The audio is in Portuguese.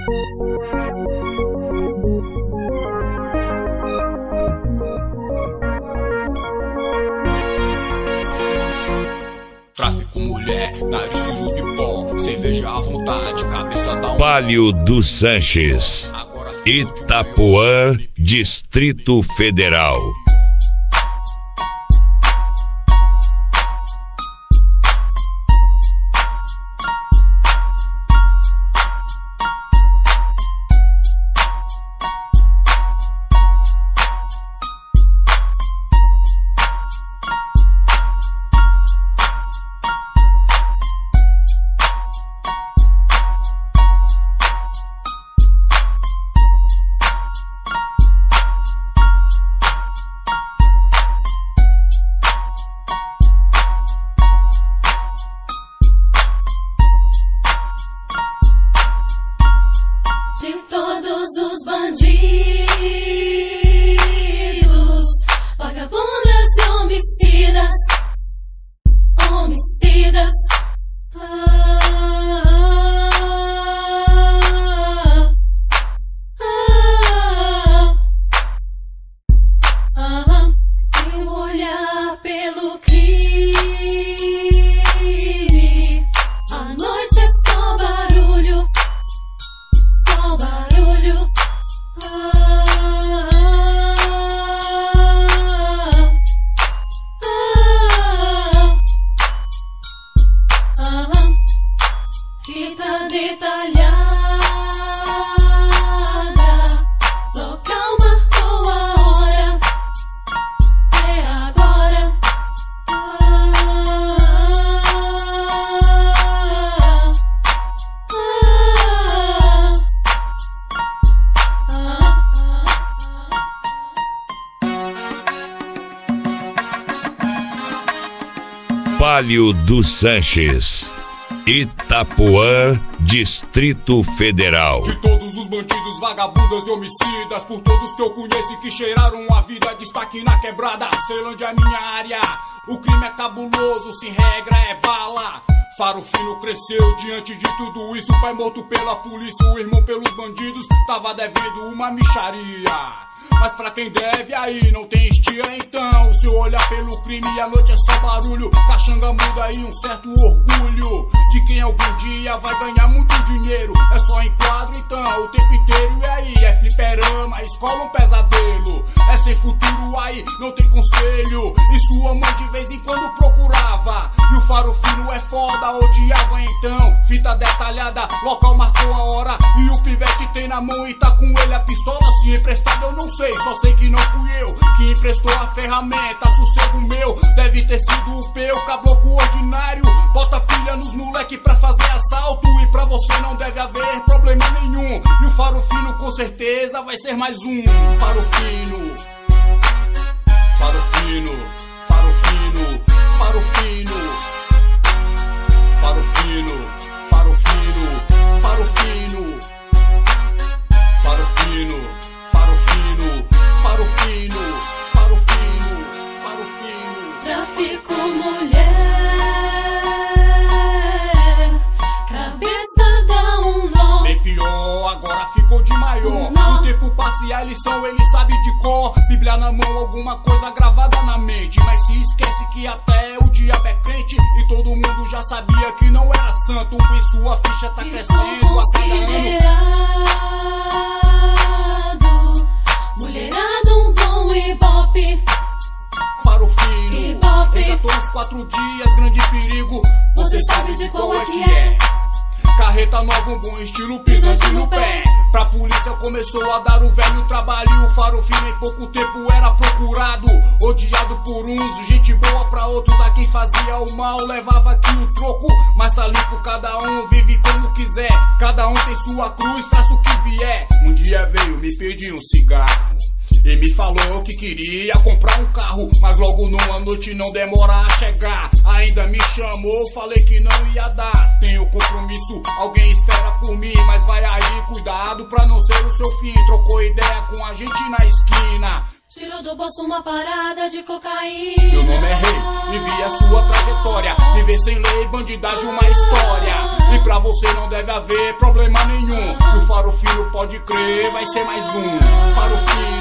Tráfico, mulher, nariz sujo de pó, cerveja à vontade, cabeça da Palio dos Sanches, Itapuã, Distrito Federal. De todos os bandidos, vagabundas e homicidas, homicidas. Se olhar pelo crime, a noite é só barulho. Só barulho. Fita detalhada, local marcou a hora, é agora. Palio dos Sanches, Itapuã, Distrito Federal. De todos os bandidos, vagabundas e homicidas, por todos que eu conheço e que cheiraram a vida, destaque na quebrada, Ceilândia é minha área. O crime é cabuloso, sem regra é bala. Faro Fino cresceu diante de tudo isso. O pai morto pela polícia, o irmão pelos bandidos, tava devendo uma mixaria. Mas pra quem deve aí não tem estia então. Se olhar pelo crime a noite é só barulho. Caxanga muda e um certo orgulho de quem algum dia vai ganhar muito dinheiro. É só enquadro então, o tempo inteiro. E aí, é fliperama, escola um pesadelo. É sem futuro aí, não tem conselho. E sua mãe de vez em quando procurava. E o Faro Fino é foda, odiava então. Fita detalhada, local marcou a hora. E o pivete tem na mão e tá com ele a pistola. Se emprestado eu não sei, só sei que não fui eu que emprestou a ferramenta, sossego meu. Deve ter sido o peu, caboclo ordinário. Bota pilha nos moleque pra fazer assalto. E pra você não deve haver problema nenhum. E o Faro Fino com certeza vai ser mais um. Faro Fino, Faro Fino, Faro Fino, Faro Fino, Faro Fino, Faro Fino, Faro Fino, Faro Fino, Faro Fino, Faro Fino, Faro Fino, Faro Fino. Tráfico, mulher, cabeça dá um nó. Bem pior, agora ficou de maior. O tempo passa e a lição ele sabe de cor. Bíblia na mão, alguma coisa gravada na mente. Mas se esquece que até o diabo é crente. E todo mundo já sabia que não era santo. E sua ficha tá crescendo a cada ano. Mulherado, um bom ibope. Faro Fino, Ibope. engatou uns 4 dias, grande perigo. Você sabe de qual é que é. Carreta nova, um bom estilo, pisante no pé. Pra polícia começou a dar o velho trabalho. O Faro Fino em pouco tempo era procurado, odiado por uns, gente boa pra outros. A quem fazia o mal levava aqui o troco. Mas tá limpo, cada um vive como quiser. Cada um tem sua cruz, traça o que vier. Um dia veio me pedir um cigarro e me falou que queria comprar um carro, mas logo numa noite não demora a chegar. Ainda me chamou, falei que não ia dar. Tenho compromisso, alguém espera por mim, mas vai aí, cuidado pra não ser o seu fim. Trocou ideia com a gente na esquina, tirou do bolso uma parada de cocaína. meu nome é Rei e vi a sua trajetória. Viver sem lei, bandidagem, uma história. E pra você não deve haver problema nenhum. E o Faro Fino você vai ser mais um farofinho